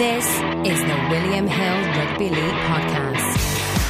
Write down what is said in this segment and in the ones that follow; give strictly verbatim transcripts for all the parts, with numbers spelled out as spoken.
This is the William Hill Rugby League Podcast.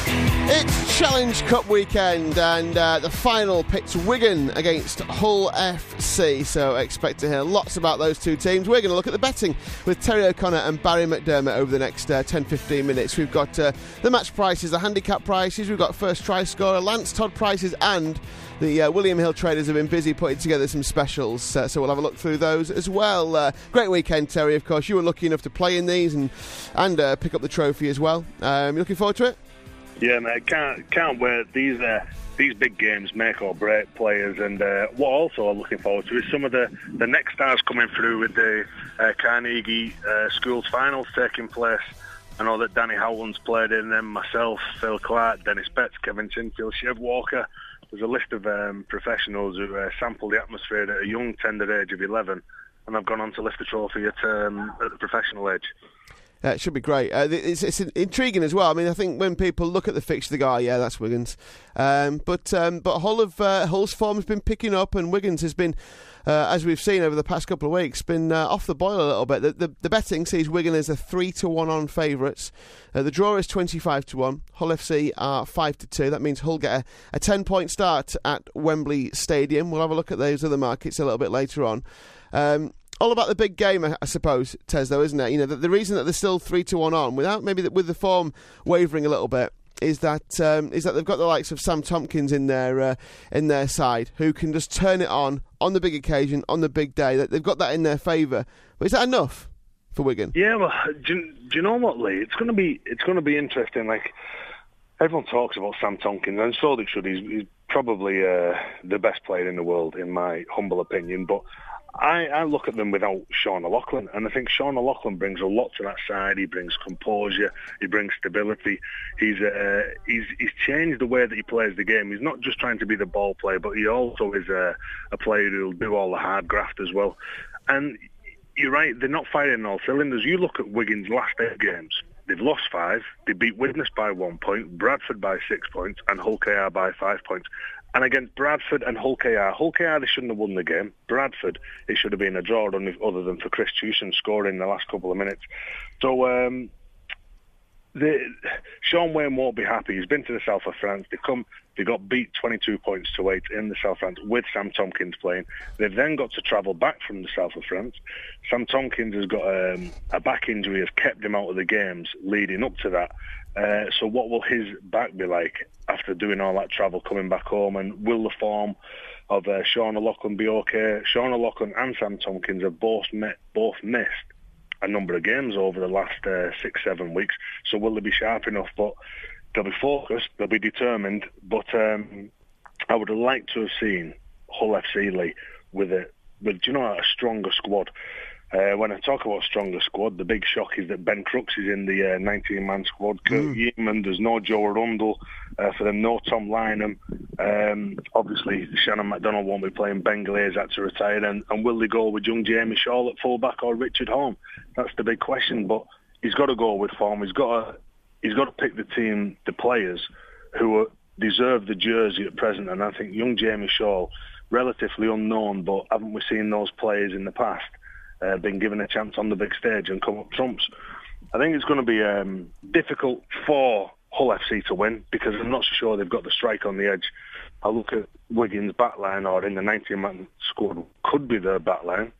It's Challenge Cup weekend and uh, the final pits Wigan against Hull F C, so expect to hear lots about those two teams. We're going to look at the betting with Terry O'Connor and Barry McDermott over the next uh, ten to fifteen minutes. We've got uh, the match prices, the handicap prices, we've got first try scorer, Lance Todd prices, and the uh, William Hill traders have been busy putting together some specials, uh, so we'll have a look through those as well. Uh, great weekend, Terry, of course. You were lucky enough to play in these and, and uh, pick up the trophy as well. Um, you looking forward to it? Yeah, mate, can't can't wait. These uh, these big games make or break players, and uh, what also I'm looking forward to is some of the, the next stars coming through with the uh, Carnegie uh, Schools finals taking place. I know that Danny Howland's played in them, myself, Phil Clark, Dennis Betts, Kevin Chinfield, Chev Walker. There's a list of um, professionals who uh, sampled the atmosphere at a young, tender age of eleven, and have gone on to lift the trophy at, um, at the professional age. Uh, it should be great. Uh, it's, it's intriguing as well. I mean, I think when people look at the fixture, they go, oh, yeah, that's Wigan's. Um, but um, but Hull of, uh, Hull's form has been picking up, and Wigan's has been, uh, as we've seen over the past couple of weeks, been uh, off the boil a little bit. The, the, the betting sees Wigan as a three to one on favourites. Uh, the draw is twenty-five to one. Hull F C are five to two. That means Hull get a, a ten-point start at Wembley Stadium. We'll have a look at those other markets a little bit later on. Um, All about the big game, I suppose, Tez, though, isn't it? You know, the, the reason that they're still three to one on, without maybe the, with the form wavering a little bit, is that um, is that they've got the likes of Sam Tompkins in their uh, in their side, who can just turn it on on the big occasion, on the big day. That they've got that in their favour. But is that enough for Wigan? Yeah, well, do, do you know what, Lee? It's going to be it's going to be interesting. Like, everyone talks about Sam Tompkins, and so they should. He's, he's probably uh, the best player in the world, in my humble opinion. But I, I look at them without Sean O'Loughlin, and I think Sean O'Loughlin brings a lot to that side. He brings composure, he brings stability. He's uh, he's he's changed the way that he plays the game. He's not just trying to be the ball player, but he also is a, a player who'll do all the hard graft as well. And you're right, they're not firing on all cylinders. You look at Wigan's last eight games. They've lost five. They beat Widnes by one point, Bradford by six points, and Hull K R by five points. And against Bradford and Hull K R, Hull K R, they shouldn't have won the game. Bradford, it should have been a draw other than for Chris Tucson scoring in the last couple of minutes. So um, the, Sean Wayne won't be happy. He's been to the south of France. They come, they got beat twenty-two points to eight in the south of France with Sam Tompkins playing. They've then got to travel back from the south of France. Sam Tompkins has got um, a back injury, has kept him out of the games leading up to that. Uh, so what will his back be like after doing all that travel, coming back home? And will the form of uh, Sean O'Loughlin be okay? Sean O'Loughlin and Sam Tompkins have both met, both missed a number of games over the last uh, six, seven weeks. So will they be sharp enough? But they'll be focused, they'll be determined. But um, I would have liked to have seen Hull F C, Lee, with a, with you know, a stronger squad. Uh, when I talk about stronger squad, the big shock is that Ben Crooks is in the uh, nineteen-man squad. Kurt mm. Yeaman, there's no Joe Arundel uh, for them, no Tom Lynham. Um, obviously, Shannon McDonald won't be playing. Ben Glaze had to retire. And, and will they go with young Jamie Shaw at fullback or Richard Holm? That's the big question. But he's got to go with form. He's got to, he's got to pick the team, the players who are, deserve the jersey at present. And I think young Jamie Shaw, relatively unknown, but haven't we seen those players in the past? Uh, been given a chance on the big stage and come up trumps. I think it's going to be um, difficult for Hull F C to win because I'm not so sure they've got the strike on the edge. I look at Wigan's backline, or in the nineteen-man squad, could be their backline,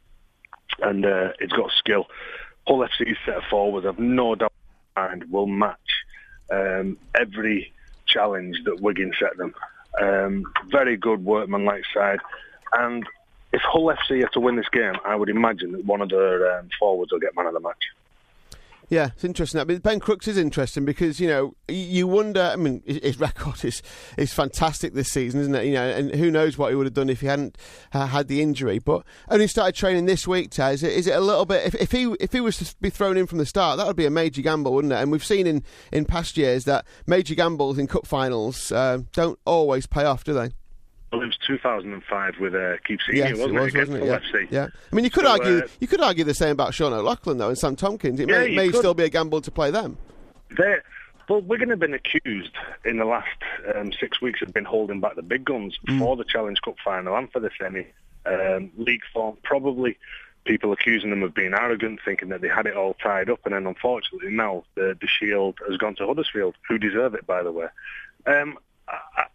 and uh, it's got skill. Hull F C's set of forwards, I've no doubt in my mind, will match um, every challenge that Wigan set them. Um, very good workman-like side, and if Hull F C are to win this game, I would imagine that one of their um, forwards will get man of the match. Yeah, it's interesting. I mean, Ben Crooks is interesting because, you know, you wonder, I mean, his record is, is fantastic this season, isn't it? You know, and who knows what he would have done if he hadn't uh, had the injury. But only started training this week, Taz. Is it, is it a little bit, if, if he if he was to be thrown in from the start, that would be a major gamble, wouldn't it? And we've seen in, in past years that major gambles in cup finals uh, don't always pay off, do they? Well, it was two thousand five with uh, Keith Senior, yes, wasn't it? Was, it? wasn't it? Yeah. F C. Yeah. I mean, you could so, argue uh, you could argue the same about Sean O'Loughlin though and Sam Tompkins. It yeah, may, may could. still be a gamble to play them. They're, well, Wigan have been accused in the last um, six weeks of been holding back the big guns mm. for the Challenge Cup final and for the semi. Um, league form probably people accusing them of being arrogant, thinking that they had it all tied up, and then unfortunately now the, the Shield has gone to Huddersfield, who deserve it, by the way. Um, I,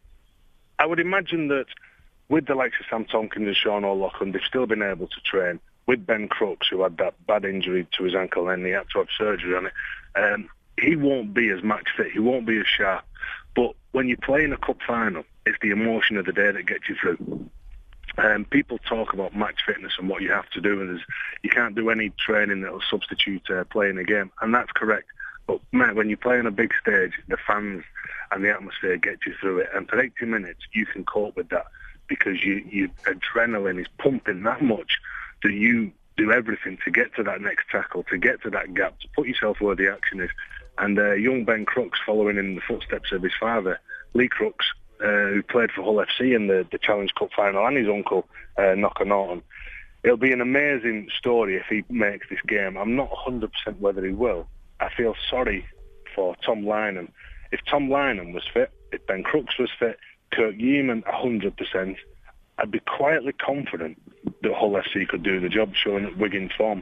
I would imagine that with the likes of Sam Tompkins and Sean O'Loughlin, they've still been able to train. With Ben Crooks, who had that bad injury to his ankle and he had to have surgery on it, um, he won't be as match fit, he won't be as sharp. But when you play in a cup final, it's the emotion of the day that gets you through. Um, people talk about match fitness and what you have to do, and there's, you can't do any training that will substitute uh, playing a game, and that's correct. But man, when you play on a big stage, the fans and the atmosphere get you through it, and for eighty minutes you can cope with that because you, your adrenaline is pumping that much that you do everything to get to that next tackle, to get to that gap, to put yourself where the action is. And uh, young Ben Crooks, following in the footsteps of his father, Lee Crooks, uh, who played for Hull F C in the, the Challenge Cup final, and his uncle, uh, Knocker Norton. It'll be an amazing story if he makes this game. I'm not one hundred percent whether he will. I feel sorry for Tom Lynham. If Tom Lynham was fit, if Ben Crooks was fit, Kirk Yeaman one hundred percent, I'd be quietly confident that Hull F C could do the job, showing at Wigan form.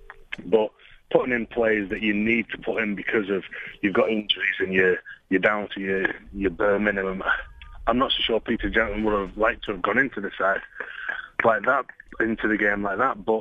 But putting in players that you need to put in because of you've got injuries and you're, you're down to your, your bare minimum, I'm not so sure Peter Jansen would have liked to have gone into the side like that, into the game like that, but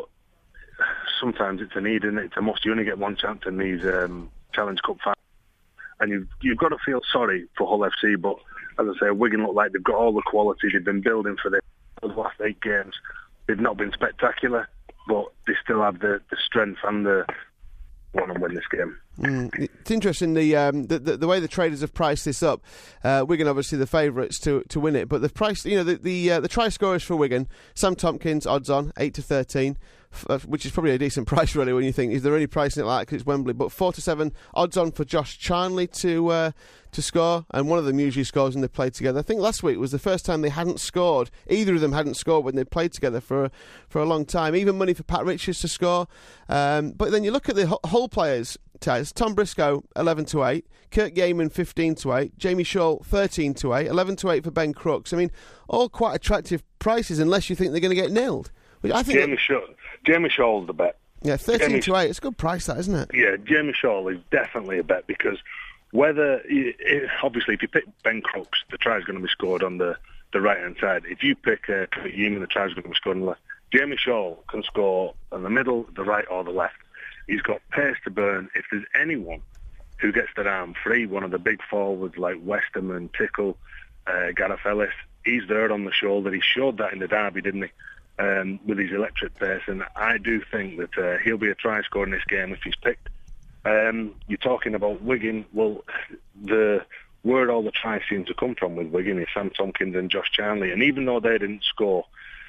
sometimes it's a need and it's a must. You only get one chance in these um, Challenge Cup finals. And you've, you've got to feel sorry for Hull F C, but as I say, Wigan look like they've got all the quality. They've been building for this for the last eight games. They've not been spectacular, but they still have the, the strength and the want to win this game. Mm. It's interesting the, um, the, the the way the traders have priced this up. Uh, Wigan obviously the favourites to to win it, but the price, you know, the the, uh, the try scorers for Wigan: Sam Tompkins odds on eight to thirteen, f- which is probably a decent price really when you think is there any pricing it like because it's Wembley. But four to seven odds on for Josh Charnley to uh, to score, and one of them usually scores when they played together. I think last week was the first time they hadn't scored. Either of them hadn't scored when they played together for for a long time. Even money for Pat Richards to score. Um, but then you look at the Hull players. Tez, Tom Briscoe eleven to eight, Kirk Yeaman fifteen to eight, Jamie Shaw thirteen to eight, eleven to eight for Ben Crooks. I mean, all quite attractive prices unless you think they're going to get nailed. Which I think Jamie that, Shaw, Jamie Shaw's the bet. Yeah, thirteen Jamie, to eight. It's a good price, that, isn't it? Yeah, Jamie Shaw is definitely a bet because whether it, obviously if you pick Ben Crooks, the try is going to be scored on the, the right hand side. If you pick uh, Kirk Yeaman, the try is going to be scored on the left. Jamie Shaw can score on the middle, the right, or the left. He's got pace to burn. If there's anyone who gets their arm free, one of the big forwards like Westerman, Tickle, uh, Gareth Ellis, he's there on the shoulder. He showed that in the derby, didn't he, um, with his electric pace. And I do think that uh, he'll be a try scorer in this game if he's picked. Um, you're talking about Wigan. Well, the where all the tries seem to come from with Wigan is Sam Tompkins and Josh Charnley. And even though they didn't score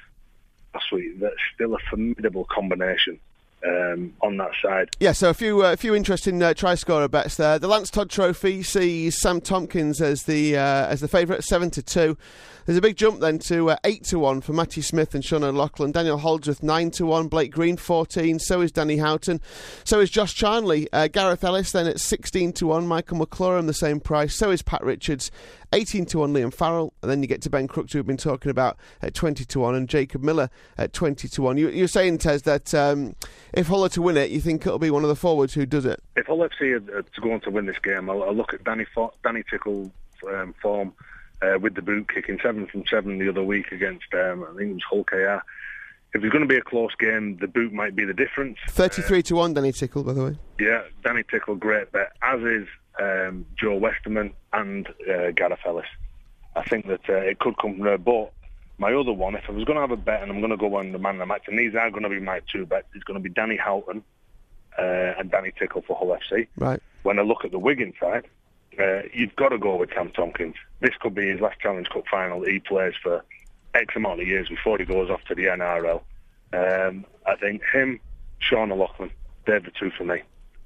last week, that's still a formidable combination. Um, on that side. Yeah, so a few uh, a few interesting uh, try scorer bets there. The Lance Todd Trophy sees Sam Tompkins as the uh, as the favourite, seven to two. There's a big jump then to uh, eight to one for Matthew Smith and Sean O'Loughlin. Daniel Holdsworth nine to one. Blake Green fourteen. So is Danny Houghton. So is Josh Charnley. Uh, Gareth Ellis then at sixteen to one. Michael McClorum the same price. So is Pat Richards. eighteen to one Liam Farrell, and then you get to Ben Crooks, who we've been talking about, at twenty to one, and Jacob Miller at twenty to one. You, you're saying, Tez, that um, if Hull are to win it, you think it'll be one of the forwards who does it? If Hull F C are to go on to win this game, I'll, I'll look at Danny, For- Danny Tickle's um, form uh, with the boot, kicking seven from seven the other week against, um, I think it was Hull K R. If it's going to be a close game, the boot might be the difference. thirty-three to one, Danny Tickle, by the way. Yeah, Danny Tickle, great bet, as is um, Joe Westerman and uh, Gareth Ellis. I think that uh, it could come from there, but my other one, if I was going to have a bet and I'm going to go on the man of the match, and these are going to be my two bets, it's going to be Danny Houghton uh, and Danny Tickle for Hull F C. Right. When I look at the Wigan side, uh, you've got to go with Sam Tompkins. This could be his last Challenge Cup final he plays for X amount of years before he goes off to the N R L. Um, I think him, Sean O'Loughlin, they're the two for me.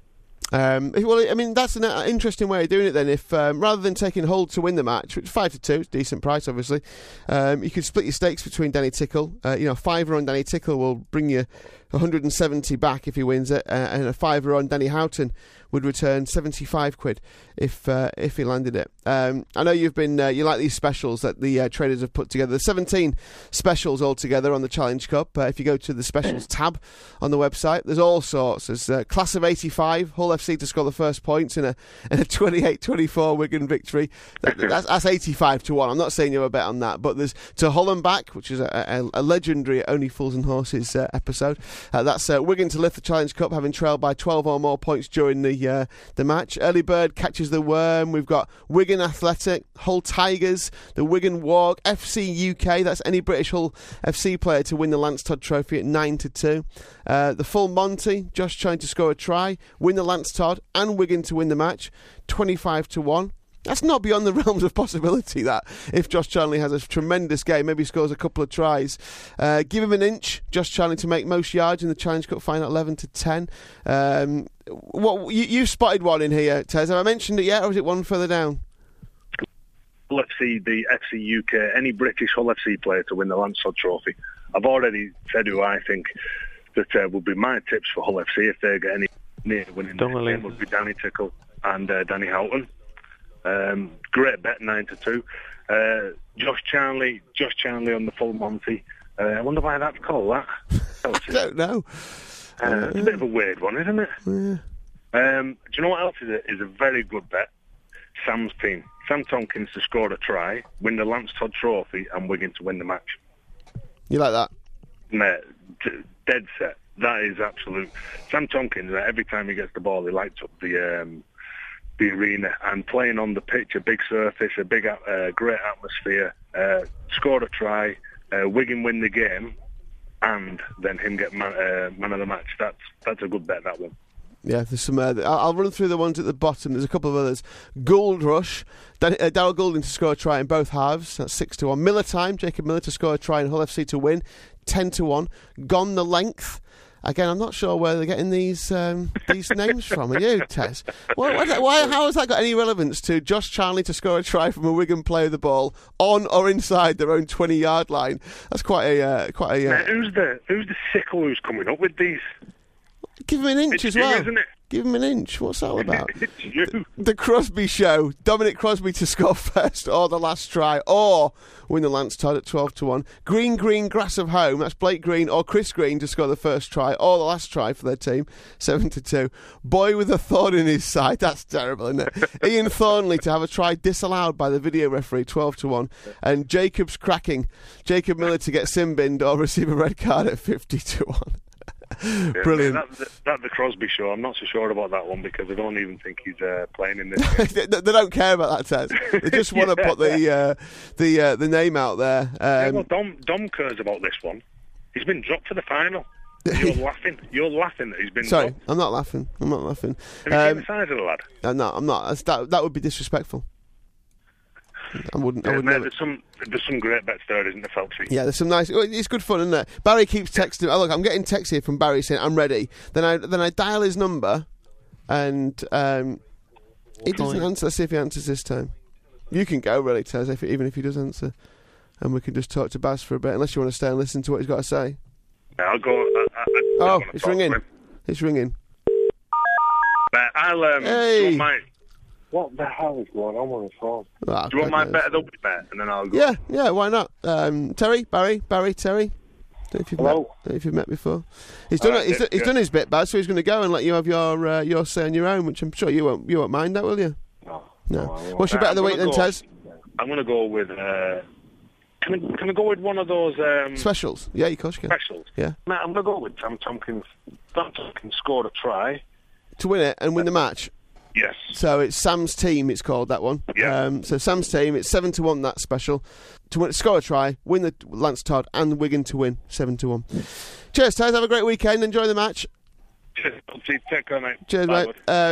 Um, well, I mean, that's an interesting way of doing it then. If um, rather than taking Hull to win the match, which five to two, it's a decent price, obviously, um, you could split your stakes between Danny Tickle. Uh, you know, fiver on Danny Tickle will bring you one hundred seventy back if he wins it, uh, and a fiver on Danny Houghton would return seventy-five quid if uh, if he landed it. Um, I know you've been uh, you like these specials that the uh, traders have put together. There's seventeen specials altogether on the Challenge Cup. Uh, if you go to the specials tab on the website, there's all sorts. There's uh, class of eighty-five, Hull F C to score the first points in a in a twenty-eight twenty-four Wigan victory. That, that's, that's eighty-five to one. I'm not saying you have a bet on that, but there's to Hull and back, which is a, a, a legendary Only Fools and Horses uh, episode. Uh, that's uh, Wigan to lift the Challenge Cup, having trailed by twelve or more points during the uh, the match. Early bird catches the worm. We've got Wigan Athletic, Hull Tigers, the Wigan Walk, F C U K. That's any British Hull F C player to win the Lance Todd Trophy at nine to two. Uh, the full Monty, Josh trying to score a try, win the Lance Todd, and Wigan to win the match, twenty-five to one. That's not beyond the realms of possibility, that, if Josh Charnley has a tremendous game, maybe scores a couple of tries. Uh, give him an inch, Josh Charnley to make most yards in the Challenge Cup final, eleven to ten. Um, what you, you've spotted one in here, Tez. Have I mentioned it yet, or is it one further down? Hull F C, the F C U K, any British Hull F C player to win the Lance Todd Trophy. I've already said who I think that uh, would be my tips for Hull F C if they get any near winning this game, would be Danny Tickle and uh, Danny Houghton. Um, great bet, nine to two. Uh, Josh Charnley, Josh Charnley on the full Monty. Uh, I wonder why that's called that. I don't know. Uh, it's a bit of a weird one, isn't it? Yeah. Um, do you know what else is a, is a very good bet? Sam's team. Sam Tompkins to score a try, win the Lance Todd Trophy, and Wigan to win the match. You like that? Mate, d- dead set. That is absolute. Sam Tompkins, uh, every time he gets the ball, he lights up the um, the arena, and playing on the pitch, a big surface, a big, uh, great atmosphere. Uh, scored a try, uh, Wigan win the game, and then him get man, uh, man of the match. That's that's a good bet, that one. Yeah, there's some. Uh, I'll run through the ones at the bottom. There's a couple of others. Gold Rush, Dan- uh, Darryl Goulding to score a try in both halves. That's six to one. Miller time, Jacob Miller to score a try and Hull F C to win, ten to one. Gone the length. Again, I'm not sure where they're getting these um, these names from. Are you, Tess? Why, why, why, how has that got any relevance to Josh Charnley to score a try from a Wigan player the ball on or inside their own twenty-yard line? That's quite a uh, quite a. Uh, now, who's the who's the sickle who's coming up with these? Give him an inch it's as well. You, isn't it? Give him an inch. What's that all about? It's you. The Crosby Show. Dominic Crosby to score first or the last try, or win the Lance Todd at twelve to one. Green Green Grass of Home. That's Blake Green or Chris Green to score the first try or the last try for their team, seven to two. Boy with a thorn in his side. That's terrible, isn't it? Ian Thornley to have a try disallowed by the video referee, twelve to one. And Jacob's cracking. Jacob Miller to get sin-binned or receive a red card at fifty to one. Yeah, brilliant. That's the, that the Crosby Show. I'm not so sure about that one because I don't even think he's uh, playing in this. they, they don't care about that, Tez. They just want to yeah. put the uh, the uh, the name out there. Um, yeah, well, Dom Dom cares about this one. He's been dropped for the final. You're laughing. You're laughing that he's been. Sorry, dropped. I'm not laughing. I'm not laughing. Have you um, seen the size of the lad? Uh, no, I'm not. That's, that that would be disrespectful. I wouldn't. Yeah, I would mate, never. there's some there's some great bets there, isn't there, Felty? Yeah, there's some nice. Well, it's good fun, isn't it? Barry keeps texting. Oh, look, I'm getting texts here from Barry saying I'm ready. Then I then I dial his number, and um, he doesn't answer. Let's see if he answers this time. You can go, really, Tez, if even if he does answer, and we can just talk to Baz for a bit. Unless you want to stay and listen to what he's got to say. Yeah, I'll go. I, I, I oh, it's ringing. It's ringing. But I'll um. Hey. My, What the hell is going on with the phone? Oh, do you want my bet of the bet, and then I'll go? Yeah, yeah, why not? Um, Terry, Barry, Barry, Terry. Don't know if you've Hello. met. Don't know if you've met before. He's done. Uh, it, he's, yeah, he's yeah. done his bit, Baz. So he's going to go and let you have your uh, your say on your own, which I'm sure you won't you won't mind that, will you? No. No. no I won't. What's your bet Uh, of the I'm week then, gonna go- Tez? I'm going to go with. Uh, can I can I go with one of those um, Specials. Yeah, of course you can. specials? Yeah. Mate, I'm going to go with Sam Tompkins. Sam Tompkins scored a try. To win it and win the match. Yes. So it's Sam's team. It's called that one. Yeah. Um, so Sam's team. It's seven to one. That special. To win, score a try, win the Lance Todd, and Wigan to win seven to one. Cheers, Tez. Have a great weekend. Enjoy the match. Cheers. Take care, mate. Cheers, Bye, mate. Um,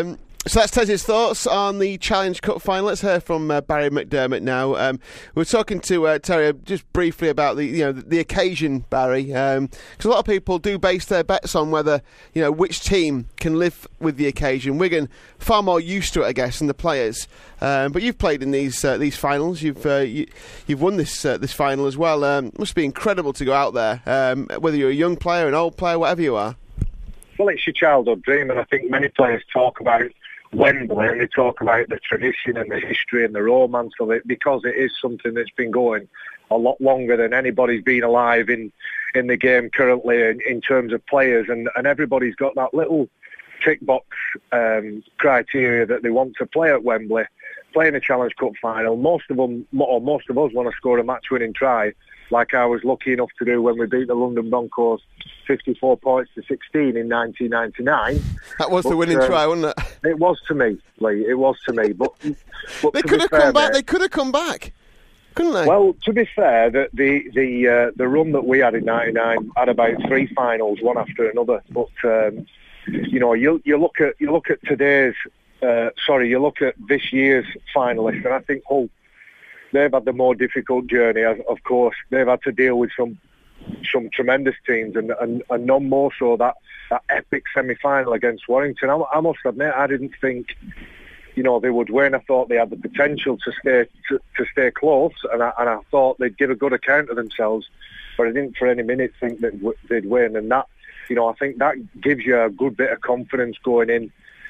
So that's Tez's thoughts on the Challenge Cup final. Let's hear from uh, Barry McDermott now. Um, we were talking to uh, Terry just briefly about the you know the, the occasion, Barry, because um, a lot of people do base their bets on whether you know which team can live with the occasion. Wigan far more used to it, I guess, than the players. Um, but you've played in these uh, these finals. You've uh, you, you've won this uh, this final as well. Um, it must be incredible to go out there, um, whether you're a young player, an old player, whatever you are. Well, it's your childhood dream, and I think many players talk about Wembley and they talk about the tradition and the history and the romance of it, because it is something that's been going a lot longer than anybody's been alive in, in the game currently in, in terms of players, and, and everybody's got that little tick box um, criteria that they want to play at Wembley, play in a Challenge Cup final. Most of them, or most of us, want to score a match-winning try, like I was lucky enough to do when we beat the London Broncos fifty-four points to sixteen in nineteen ninety-nine. That was but, the winning uh, try, wasn't it? It was to me, Lee. It was to me. But, but they to could be have fair, come back. mate, They could have come back, couldn't they? Well, to be fair, the the the, uh, the run that we had in ninety-nine had about three finals, one after another. But um, you know, you you look at you look at today's. Uh, sorry, you look at this year's finalists, and I think Hull, they've had the more difficult journey. Of course, they've had to deal with some some tremendous teams, and, and, and none more so that, that epic semi-final against Warrington. I, I must admit, I didn't think, you know, they would win. I thought they had the potential to stay to, to stay close, and I, and I thought they'd give a good account of themselves, but I didn't for any minute think that they'd win. And that, you know, I think that gives you a good bit of confidence going in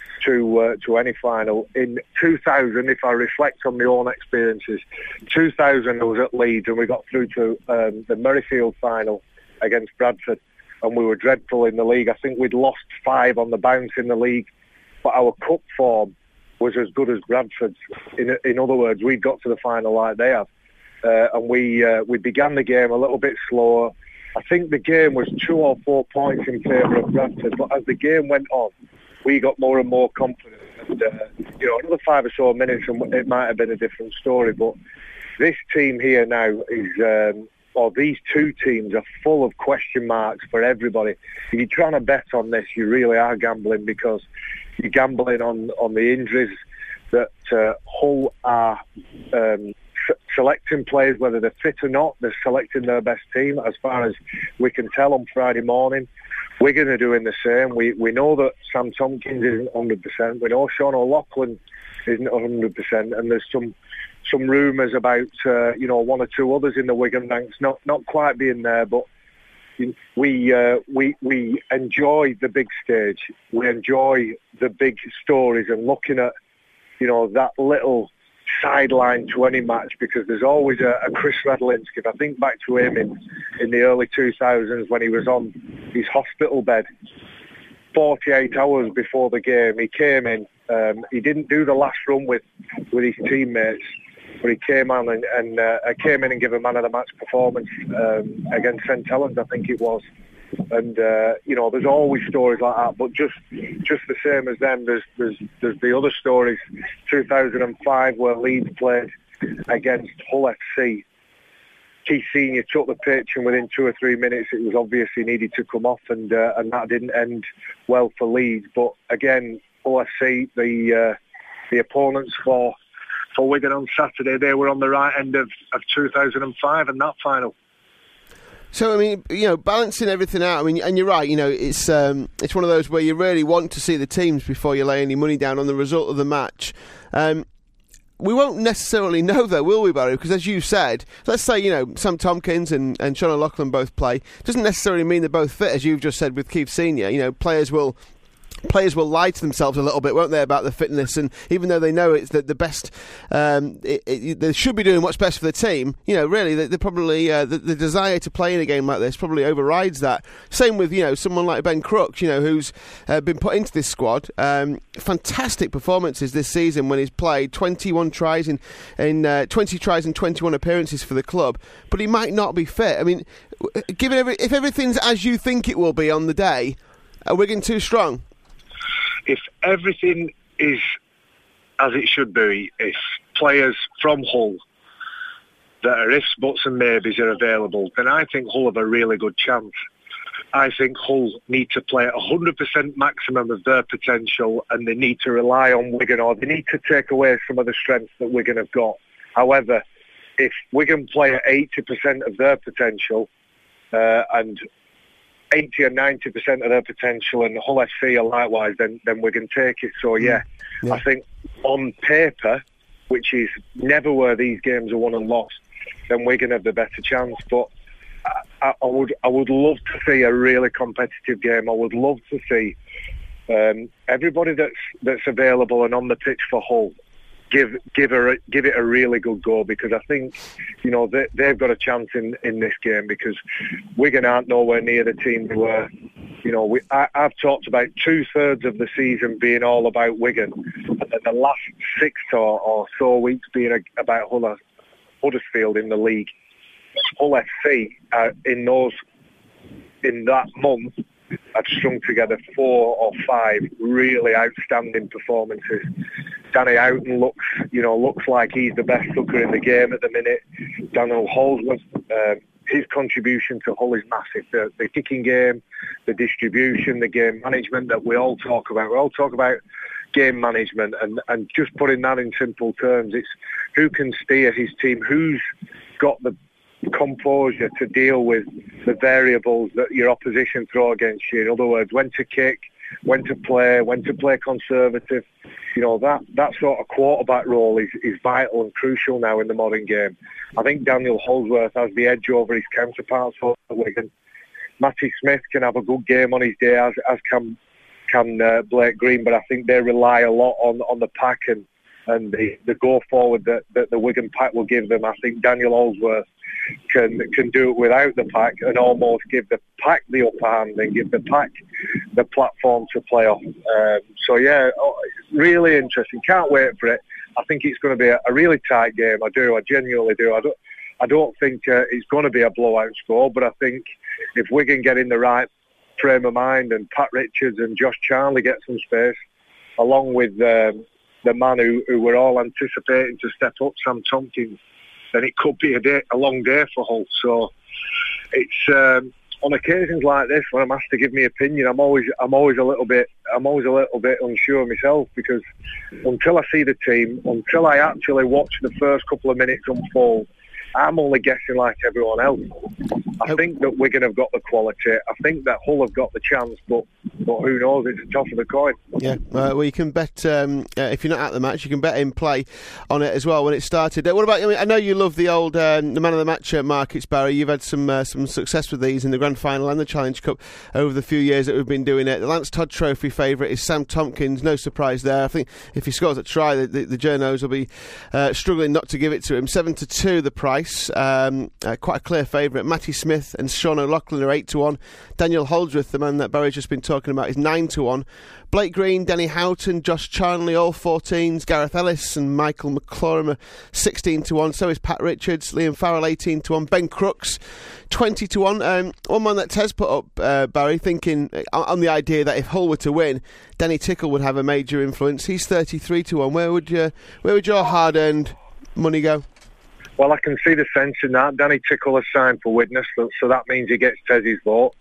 to uh, to any final. In two thousand, if I reflect on my own experiences, two thousand I was at Leeds and we got through to um, the Merrifield final against Bradford, and we were dreadful in the league. I think we'd lost five on the bounce in the league, but our cup form was as good as Bradford's. In, in other words, we got to the final like they have, uh, and we uh, we began the game a little bit slower. I think the game was two or four points in favour of Bradford, but as the game went on, we got more and more confident. And, uh, you know, another five or so minutes and it might have been a different story. But this team here now is, um, or these two teams are full of question marks for everybody. If you're trying to bet on this, you really are gambling, because you're gambling on, on the injuries that uh, Hull are um, selecting players, whether they're fit or not. They're selecting their best team, as far as we can tell on Friday morning. Wigan are doing the same. We we know that Sam Tompkins isn't one hundred percent. We know Sean O'Loughlin isn't one hundred percent. And there's some some rumours about, uh, you know, one or two others in the Wigan ranks not, not quite being there. But we, uh, we, we enjoy the big stage. We enjoy the big stories and looking at, you know, that little sideline to any match, because there's always a, a Chris Radlinski. If I think back to him in, in the early two thousands when he was on his hospital bed forty-eight hours before the game, he came in. Um, he didn't do the last run with, with his teammates, but he came on and, and uh, came in and gave a man of the match performance um, against Saint Helens, I think it was. And uh, you know, there's always stories like that, but just just the same as them, there's there's there's the other stories. two thousand five, where Leeds played against Hull F C. Keith Senior took the pitch, and within two or three minutes, it was obvious he needed to come off, and uh, and that didn't end well for Leeds. But again, Hull F C, the uh, the opponents for for Wigan on Saturday, they were on the right end of, of two thousand five and that final. So, I mean, you know, balancing everything out, I mean, and you're right, you know, it's um, it's one of those where you really want to see the teams before you lay any money down on the result of the match. Um, we won't necessarily know, though, will we, Barry? Because as you said, let's say, you know, Sam Tompkins and, and Sean O'Loughlin both play. Doesn't necessarily mean they're both fit, as you've just said with Keith Senior. You know, players will... Players will lie to themselves a little bit, won't they, about the fitness? And even though they know it's the, the best, um, it, it, they should be doing what's best for the team. You know, really, they, they probably uh, the, the desire to play in a game like this probably overrides that. Same with, you know, someone like Ben Crooks, you know, who's uh, been put into this squad. Um, fantastic performances this season when he's played twenty-one tries in in uh, twenty tries and twenty-one appearances for the club. But he might not be fit. I mean, given every, if everything's as you think it will be on the day, are Wigan too strong? If everything is as it should be, if players from Hull that are ifs, buts and maybes are available, then I think Hull have a really good chance. I think Hull need to play at one hundred percent maximum of their potential, and they need to rely on Wigan, or they need to take away some of the strengths that Wigan have got. However, if Wigan play at eighty percent of their potential uh, and eighty or ninety percent of their potential, and Hull F C are likewise, then, then Wigan take it. So, yeah, yeah, I think on paper, which is never where these games are won and lost, then Wigan have the better chance. But I, I would I would love to see a really competitive game. I would love to see um, everybody that's that's available and on the pitch for Hull give give a give it a really good go, because I think, you know, they, they've got a chance in, in this game, because Wigan aren't nowhere near the team they were. You know, we, I, I've talked about two thirds of the season being all about Wigan, and then the last six or, or so weeks being a, about Hull, Huddersfield in the league. Hull F C uh, in those in that month had strung together four or five really outstanding performances. Danny Houghton looks, you know, looks like he's the best hooker in the game at the minute. Daniel Holdsworth, uh, his contribution to Hull is massive. The, the kicking game, the distribution, the game management that we all talk about. We all talk about game management, and, and just putting that in simple terms, it's who can steer his team, who's got the composure to deal with the variables that your opposition throw against you. In other words, when to kick, when to play, when to play conservative. You know, that, that sort of quarterback role is, is vital and crucial now in the modern game. I think Daniel Holdsworth has the edge over his counterparts for Wigan. Matty Smith can have a good game on his day, as, as can, can uh, Blake Green, but I think they rely a lot on, on the pack and, and the, the go forward that, that the Wigan pack will give them. I think Daniel Holdsworth can can do it without the pack and almost give the pack the upper hand and give the pack the platform to play off. Um, so yeah, really interesting. Can't wait for it. I think it's going to be a, a really tight game. I do. I genuinely do. I don't. I don't think uh, it's going to be a blowout score, but I think if Wigan get in the right frame of mind and Pat Richards and Josh Charnley get some space, along with um, the man who, who we're all anticipating to step up, Sam Tomkins, then it could be a day, a long day for Hull. So it's um, on occasions like this when I'm asked to give my opinion, I'm always I'm always a little bit I'm always a little bit unsure myself, because until I see the team, until I actually watch the first couple of minutes unfold, I'm only guessing like everyone else. I think that Wigan have got the quality. I think that Hull have got the chance, but but who knows? It's a toss of the coin. Yeah, uh, well, you can bet, um, uh, if you're not at the match, you can bet in play on it as well when it started. Uh, what about, I mean, I know you love the old um, the man of the match uh, markets, Barry. You've had some uh, some success with these in the Grand Final and the Challenge Cup over the few years that we've been doing it. The Lance Todd Trophy favourite is Sam Tomkins. No surprise there. I think if he scores a try, the, the, the journos will be uh, struggling not to give it to him. Seven to two the price. Um, uh, quite a clear favourite. Matty Smith and Sean O'Loughlin are eight to one. Daniel Holdsworth, the man that Barry's just been talking about, is nine to one. Blake Green, Danny Houghton, Josh Charnley, all fourteens. Gareth Ellis and Michael McClorum are sixteen to one. So is Pat Richards. Liam Farrell, eighteen to one. Ben Crooks, twenty to one. Um, one man that Tez put up, uh, Barry, thinking uh, on the idea that if Hull were to win, Danny Tickle would have a major influence. He's thirty-three to one. Where would you, where would your hard-earned money go? Well, I can see the sense in that. Danny Tickle has signed for Widnes, so that means he gets Tez's vote.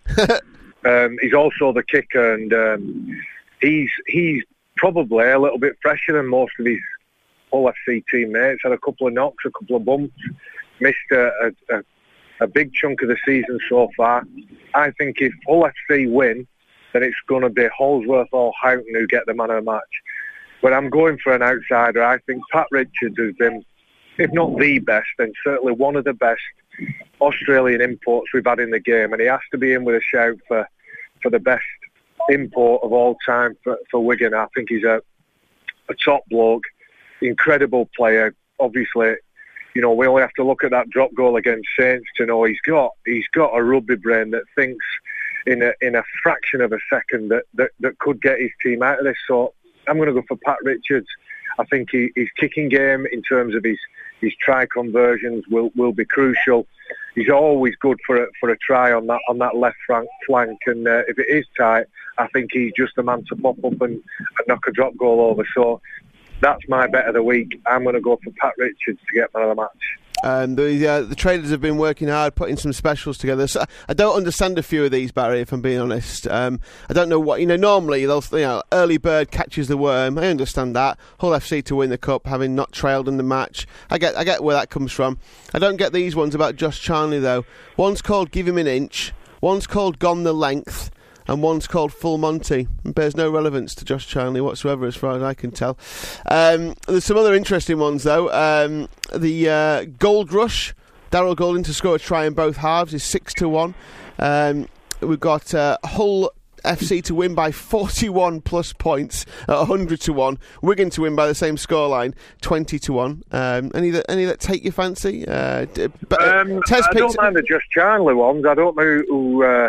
um, he's also the kicker, and um, he's he's probably a little bit fresher than most of his Hull F C teammates. Had a couple of knocks, a couple of bumps, missed a, a, a big chunk of the season so far. I think if Hull F C win, then it's going to be Holdsworth or Houghton who get the man of the match. But I'm going for an outsider. I think Pat Richards has been, if not the best, then certainly one of the best Australian imports we've had in the game, and he has to be in with a shout for, for the best import of all time for, for Wigan. I think he's a, a top bloke, incredible player. Obviously, you know, we only have to look at that drop goal against Saints to know he's got he's got a rugby brain that thinks in a in a fraction of a second that, that, that could get his team out of this. So I'm going to go for Pat Richards. I think he, his kicking game in terms of his, his try conversions will, will be crucial. He's always good for a, for a try on that on that left flank, flank and uh, if it is tight, I think he's just the man to pop up and, and knock a drop goal over. So that's my bet of the week. I'm going to go for Pat Richards to get man of the match. Um, the uh, the traders have been working hard, putting some specials together. So I don't understand a few of these, Barry, if I'm being honest. Um, I don't know what, you know, normally they'll, you know, early bird catches the worm. I understand that. Hull F C to win the cup, having not trailed in the match. I get I get where that comes from. I don't get these ones about Josh Charnley, though. One's called Give Him an Inch, one's called Gone the Length, and one's called Full Monty. It bears no relevance to Josh Charnley whatsoever, as far as I can tell. Um, there's some other interesting ones, though. Um, the uh, Gold Rush, Daryl Goulding to score a try in both halves, is six to one. Um, we've got uh, Hull F C to win by forty-one plus points at one hundred to one. Wigan to win by the same scoreline, twenty to one. Um, any that any that take your fancy? Uh, d- but, uh, um, Tez I don't mind the Josh Charnley ones. I don't know who. Uh,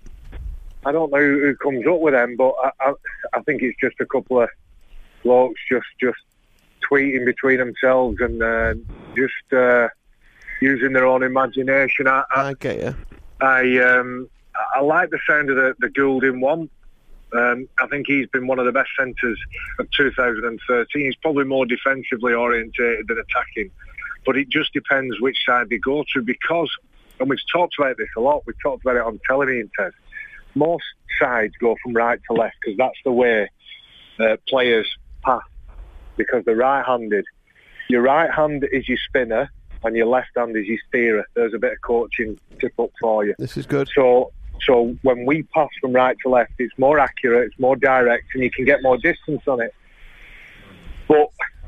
I don't know who comes up with them, but I, I, I think it's just a couple of blokes just just tweeting between themselves and uh, just uh, using their own imagination. I, I, I get you. I um, I like the sound of the, the Goulding one. Um, I think he's been one of the best centres of two thousand thirteen. He's probably more defensively orientated than attacking, but it just depends which side they go to, because, and we've talked about this a lot, we've talked about it on television, Ted, most sides go from right to left because that's the way uh, players pass, because they're right-handed. Your right hand is your spinner and your left hand is your steerer. There's a bit of coaching tip up for you. This is good. So so when we pass from right to left, it's more accurate, it's more direct, and you can get more distance on it. But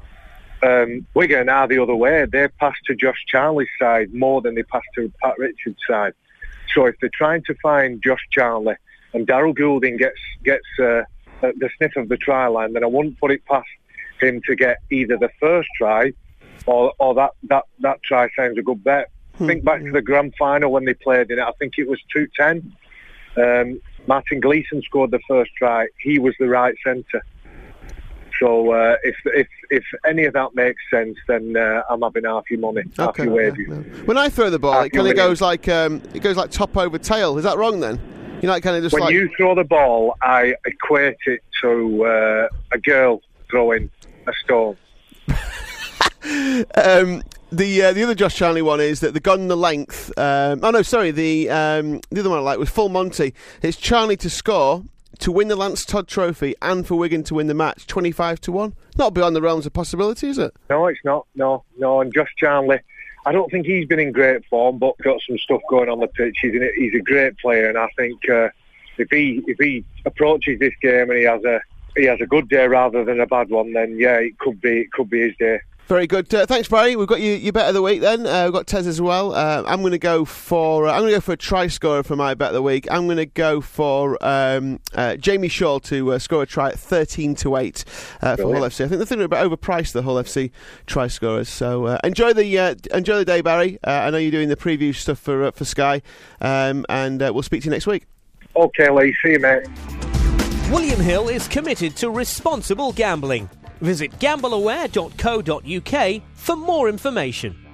um, Wigan are the other way. They pass to Josh Charnley's side more than they pass to Pat Richards' side. So if they're trying to find Josh Charnley and Daryl Goulding gets gets uh, the sniff of the try line, then I wouldn't put it past him to get either the first try or or that, that, that try sounds a good bet. Hmm. Think back to the grand final when they played in it. I think it was two ten. Um, Martin Gleeson scored the first try. He was the right centre. So uh, if if if any of that makes sense, then uh, I'm having half your money, half Okay, your wages. yeah, no. When I throw the ball, Half it kind your of goes like um, it goes like top over tail. Is that wrong then? You know, it kind of just When like you throw the ball, I equate it to uh, a girl throwing a stone. um, the uh, the other Josh Charnley one is that the Gone the Length. Um, oh no, sorry. The um, the other one I like was Full Monty. It's Charnley to score, to win the Lance Todd Trophy, and for Wigan to win the match, twenty-five to one. Not beyond the realms of possibility, is it? No, it's not. No, no. And Josh Charnley, I don't think he's been in great form, but got some stuff going on the pitch. He's, in, he's a great player, and I think uh, if he if he approaches this game and he has a he has a good day rather than a bad one, then yeah, it could be it could be his day. Very good. Uh, thanks, Barry. We've got you. You bet of the week. Then uh, we've got Tez as well. Uh, I'm going to go for. Uh, I'm going to go for a try scorer for my bet of the week. I'm going to go for um, uh, Jamie Shaw to uh, score a try at thirteen to eight uh, for Hull F C. I think they're thinking about overpriced the Hull F C try scorers. So uh, enjoy the uh, enjoy the day, Barry. Uh, I know you're doing the preview stuff for uh, for Sky, um, and uh, we'll speak to you next week. Okay, Lee. See you, mate. William Hill is committed to responsible gambling. Visit gamble aware dot co dot uk for more information.